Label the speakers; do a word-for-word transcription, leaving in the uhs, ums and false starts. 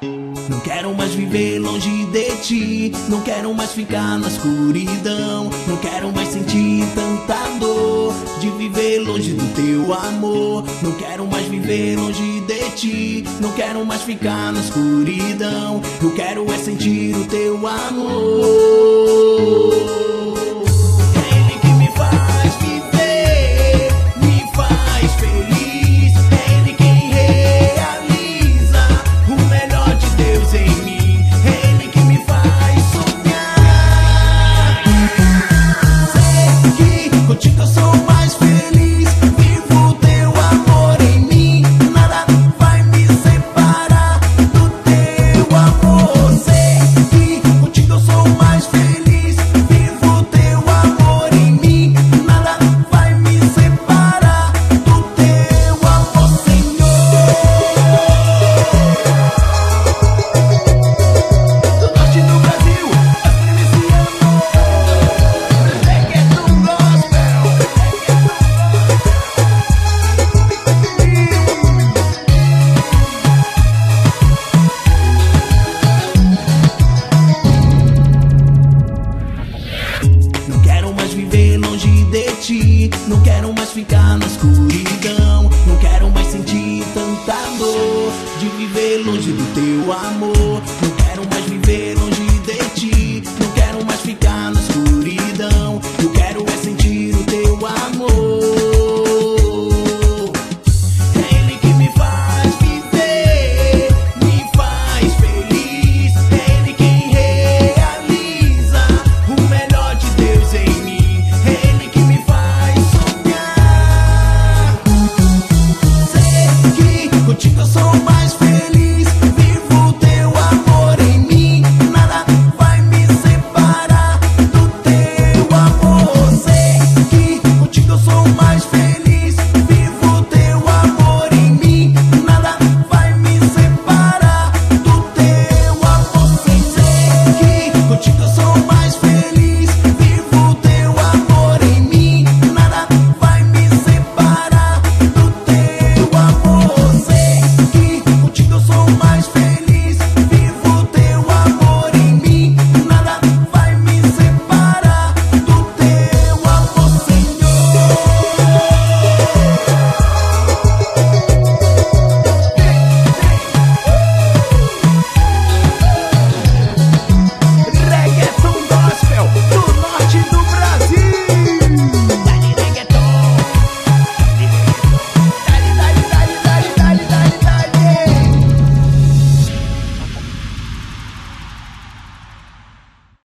Speaker 1: Não quero mais viver longe de ti, não quero mais ficar na escuridão, não quero mais sentir tanta dor de viver longe do teu amor. Não quero mais viver longe de ti, não quero mais ficar na escuridão, eu quero é sentir o teu amor. Não quero mais viver longe de ti, não quero mais ficar na escuridão, não quero mais sentir tanta dor de viver longe do teu amor. Não quero mais viver longe de ti, não quero mais ficar na escuridão, eu quero é sentir o teu amor. É Ele que me faz viver, me faz feliz, é Ele quem realiza o melhor de Deus em mim, é Ele que me faz sonhar. Sei que contigo eu sou mais